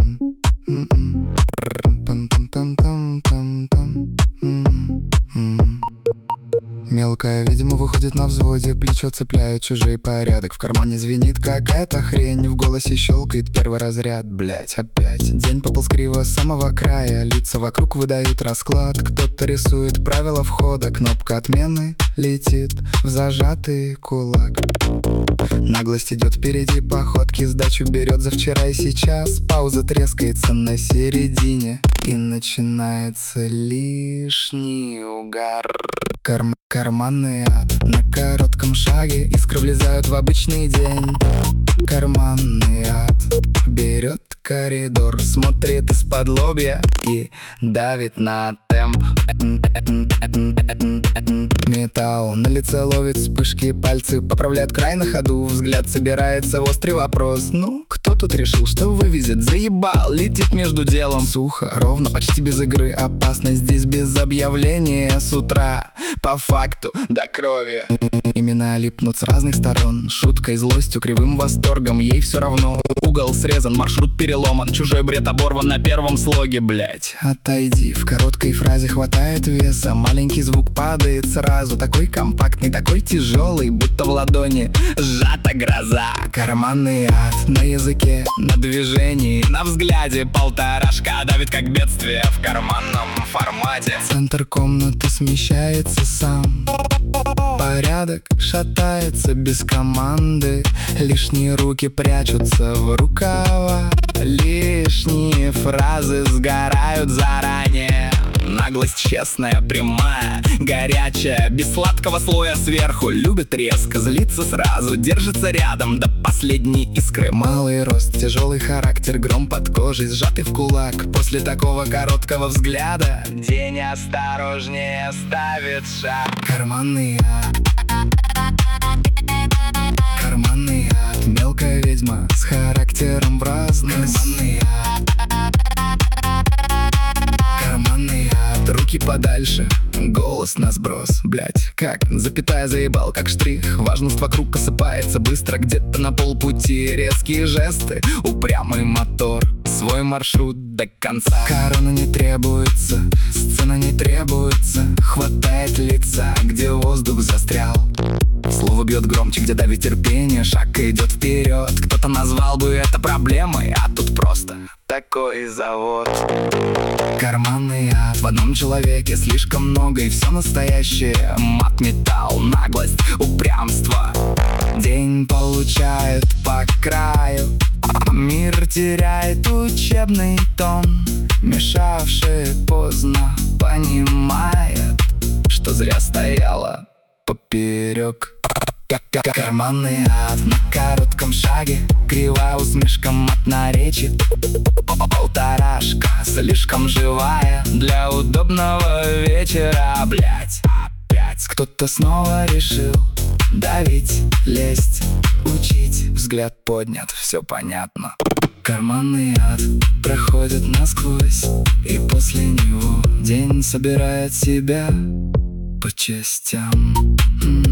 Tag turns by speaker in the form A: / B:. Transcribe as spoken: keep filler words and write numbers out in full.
A: Мелкая ведьма выходит на взводе, плечо цепляет чужой порядок. В кармане звенит какая-то хрень, в голосе щелкает первый разряд. Блять, опять день пополз криво с самого края, лица вокруг выдают расклад. Кто-то рисует правила входа, кнопка отмены летит в зажатый кулак. Наглость идет впереди походки, сдачу берет за вчера и сейчас. Пауза трескается на середине, и начинается лишний угар. Карм Карманный ад на коротком шаге, искры влезают в обычный день. Карманный ад берет коридор, смотрит из-под лобья и давит на темп. Металл на лице ловит вспышки, пальцы поправляют край на ходу. Взгляд собирается в острый вопрос: ну, кто тут решил, что вывезет? Заебал, летит между делом. Сухо, ровно, почти без игры. Опасность здесь без объявления. С утра, по факту, до крови. Имена липнут с разных сторон, шуткой, злостью, кривым восторгом. Ей все равно, угол срезан, маршрут переломан, чужой бред оборван на первом слоге. Блять, отойди, в короткой фразе хватает веса. Маленький звук падает сразу, такой компактный, такой тяжелый, будто в ладони сжата гроза. Карманный ад на языке, на движении, на взгляде. Полторашка давит как бедствие в карманном формате. Центр комнаты смещается сам, порядок шатается без команды. Лишние руки прячутся в рукава, лишние фразы сгорают заранее. Наглость честная, прямая, горячая, без сладкого слоя сверху. Любит резко, злится сразу, держится рядом до последней искры. Малый рост, тяжелый характер, гром под кожей, сжатый в кулак. После такого короткого взгляда день осторожнее ставит шаг. Карманный ад, карманный ад, мелкая ведьма с характером в разность. Карманный ад, карманный ад, руки подальше, голос на сброс. Блять, как запятая заебал, как штрих. Важность вокруг осыпается быстро, где-то на полпути. Резкие жесты, упрямый мотор, свой маршрут до конца. Корона не требуется, сцена не требуется. Хватает лица, где воздух застрял. Слово бьет громче, где давит терпение. Шаг идет вперед, кто-то назвал бы это проблемой, а тут просто такой завод. Карманный ад в одном человеке, слишком много и все настоящее. Мат, металл, наглость, упрямство. День получает по краю, мир теряет учебный тон. Мешавший поздно понимает, что зря стояла поперек. Карманный ад на коротком шаге, кривая усмешка, мат на речи. Полторашка слишком живая для удобного вечера. Блять, опять кто-то снова решил давить, лезть, учить. Взгляд поднят, все понятно. Карманный ад проходит насквозь, и после него день собирает себя по частям.